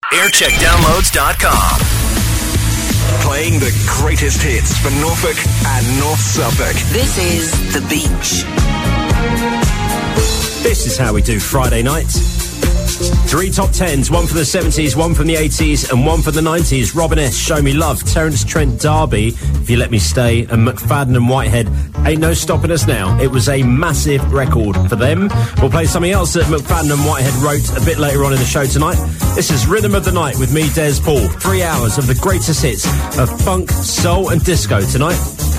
Aircheckdownloads.com. Playing the greatest hits for Norfolk and North Suffolk. This is The Beach. This is how we do Friday night. 3 top 10s, one from the 70s, one from the 80s, and one from the 90s. Robin S., Show Me Love, Terence Trent D'Arby, If You Let Me Stay, and McFadden and Whitehead, Ain't No Stopping Us Now. It was a massive record for them. We'll play something else that McFadden and Whitehead wrote a bit later on in the show tonight. This is Rhythm of the Night with me, Des Paul. 3 hours of the greatest hits of funk, soul, and disco tonight.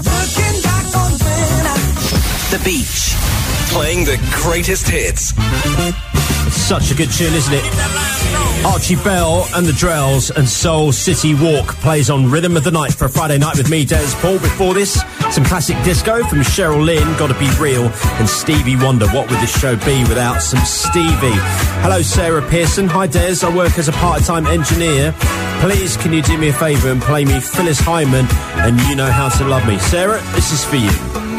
The Beach. Playing the greatest hits. Such a good tune, isn't it? Archie Bell and the Drells and Soul City Walk plays on Rhythm of the Night for a Friday night with me, Des Paul. Before this, some classic disco from Cheryl Lynn, Gotta Be Real, and Stevie Wonder. What would this show be without some Stevie? Hello, Sarah Pearson. Hi, Des. I work as a part-time engineer. Please, can you do me a favour and play me Phyllis Hyman and You Know How to Love Me? Sarah, this is for you.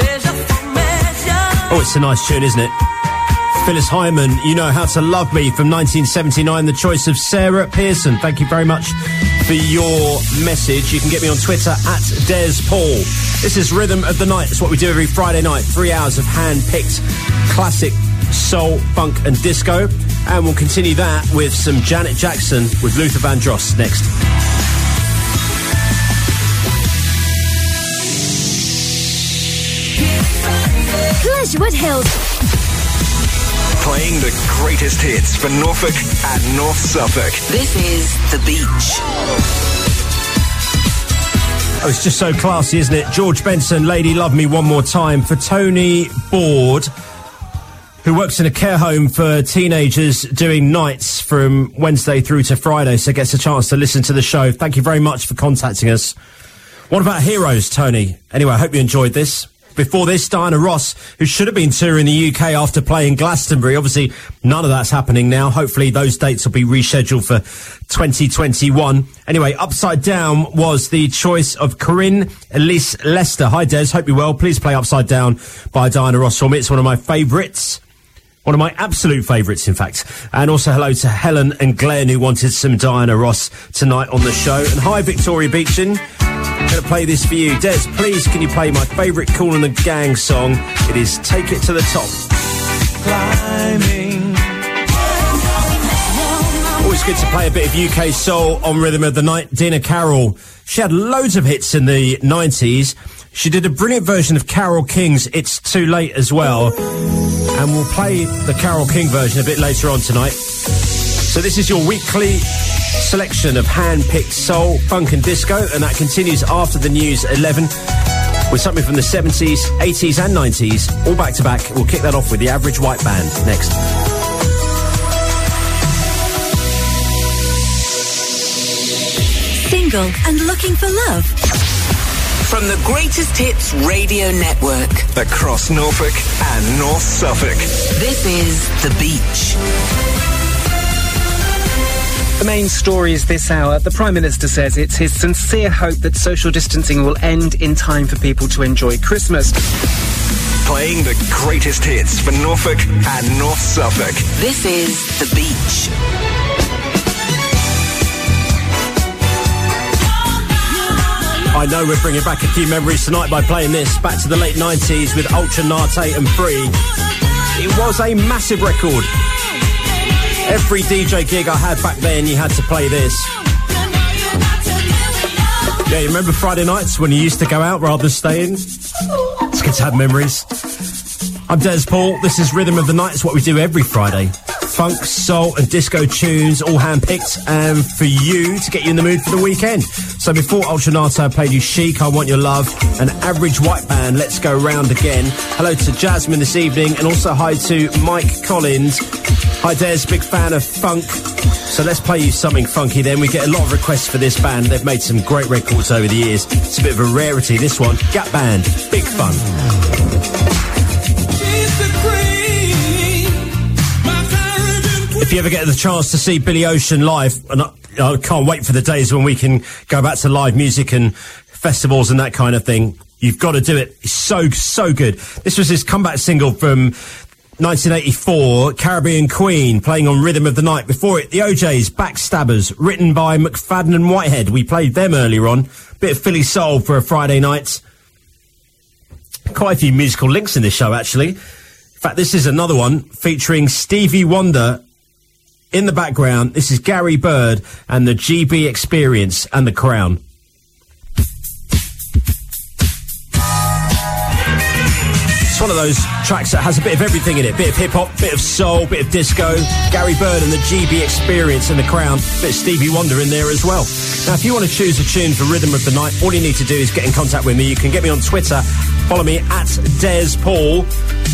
Oh, it's a nice tune, isn't it? Phyllis Hyman, You Know How to Love Me from 1979, the choice of Sarah Pearson. Thank you very much for your message. You can get me on Twitter at Des Paul. This is Rhythm of the Night. It's what we do every Friday night. 3 hours of hand-picked classic soul, funk and disco. And we'll continue that with some Janet Jackson with Luther Vandross next. Pleasurewood Hills. Playing the greatest hits for Norfolk and North Suffolk. This is The Beach. Oh, it's just so classy, isn't it? George Benson, Lady Love Me One More Time for Tony Board, who works in a care home for teenagers doing nights from Wednesday through to Friday, so gets a chance to listen to the show. Thank you very much for contacting us. What about Heroes, Tony? Anyway, I hope you enjoyed this. Before this, Diana Ross, who should have been touring the UK after playing Glastonbury. Obviously, none of that's happening now. Hopefully, those dates will be rescheduled for 2021. Anyway, Upside Down was the choice of Corinne Elise Lester. Hi, Des. Hope you're well. Please play Upside Down by Diana Ross for me. It's one of my favourites. One of my absolute favourites, in fact. And also hello to Helen and Glenn, who wanted some Diana Ross tonight on the show. And hi, Victoria Beechin. I'm going to play this for you. Des, please, can you play my favourite Kool and the Gang song? It is Take It to the Top. Climbing. Always good to play a bit of UK soul on Rhythm of the Night. Dina Carroll. She had loads of hits in the 90s. She did a brilliant version of Carole King's It's Too Late as well. And we'll play the Carole King version a bit later on tonight. So this is your weekly selection of hand-picked soul, funk and disco, and that continues after the news at 11 with something from the 70s, 80s and 90s, all back to back. We'll kick that off with the Average White Band next. Single and looking for love? From the Greatest Hits Radio Network. Across Norfolk and North Suffolk. This is The Beach. The main stories this hour. The Prime Minister says it's his sincere hope that social distancing will end in time for people to enjoy Christmas. Playing the greatest hits for Norfolk and North Suffolk. This is The Beach. I know we're bringing back a few memories tonight by playing this. Back to the late 90s with Ultra Nate and Free. It was a massive record. Every DJ gig I had back then, you had to play this. Yeah, you remember Friday nights when you used to go out rather than stay in? It's good to have memories. I'm Des Paul. This is Rhythm of the Night. It's what we do every Friday. Funk, soul and disco tunes, all hand-picked, and for you to get you in the mood for the weekend. So before Ultra Nate, I played you Chic, I Want Your Love, and Average White Band, Let's Go Round Again. Hello to Jasmine this evening, and also hi to Mike Collins. Hi Des, big fan of funk. So let's play you something funky then. We get a lot of requests for this band. They've made some great records over the years. It's a bit of a rarity, this one. Gap Band, Big Fun. If you ever get the chance to see Billy Ocean live, and I can't wait for the days when we can go back to live music and festivals and that kind of thing, you've got to do it. It's so good. This was his comeback single from 1984, Caribbean Queen, playing on Rhythm of the Night. Before it, the OJs, Backstabbers, written by McFadden and Whitehead. We played them earlier on. Bit of Philly soul for a Friday night. Quite a few musical links in this show, actually. In fact, this is another one featuring Stevie Wonder in the background. This is Gary Bird and the GB Experience and The Crown. It's one of those tracks that has a bit of everything in it. Bit of hip-hop, bit of soul, bit of disco. Gary Bird and the GB Experience and The Crown. Bit of Stevie Wonder in there as well. Now, if you want to choose a tune for Rhythm of the Night, all you need to do is get in contact with me. You can get me on Twitter. Follow me at Des Paul.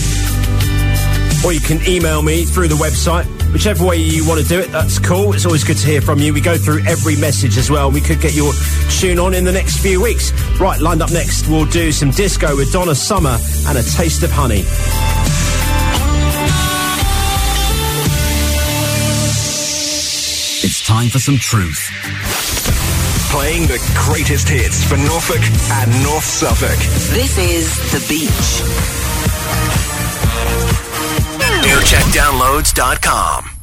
Or you can email me through the website. Whichever way you want to do it, that's cool. It's always good to hear from you. We go through every message as well. We could get your tune on in the next few weeks. Right, lined up next, we'll do some disco with Donna Summer and A Taste of Honey. It's time for some truth. Playing the greatest hits for Norfolk and North Suffolk. This is The Beach. AirCheckDownloads.com.